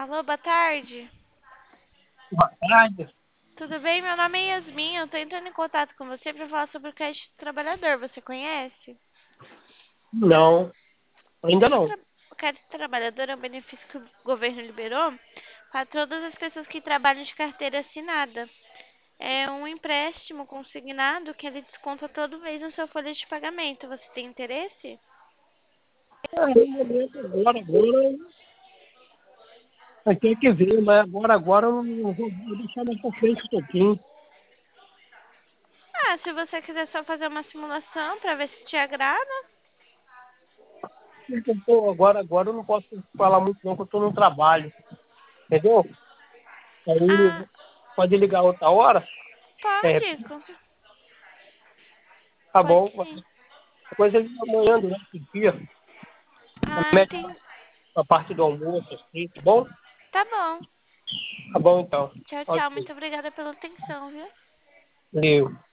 Alô, boa tarde. Boa tarde. Tudo bem? Meu nome é Yasmin. Eu tô entrando em contato com você para falar sobre o crédito trabalhador. Você conhece? Não, ainda não. O crédito trabalhador é um benefício que o governo liberou para todas as pessoas que trabalham de carteira assinada. É um empréstimo consignado que ele desconta todo mês na sua folha de pagamento. Você tem interesse? No momento, agora, eu tenho que ver, mas agora eu não vou deixar mais pra frente um pouquinho. Ah, se você quiser só fazer uma simulação para ver se te agrada. Agora eu não posso falar muito não, porque eu estou no trabalho, entendeu? Ah, Aí pode ligar outra hora, de pode. repente, tá Pode bom. sim. Depois ele amanhã, durante o dia, Ah, mete entendi. a parte do almoço, assim, tá bom? Tá bom. Tá bom então. Tchau, tchau. Ok. Muito obrigada pela atenção, viu? Valeu.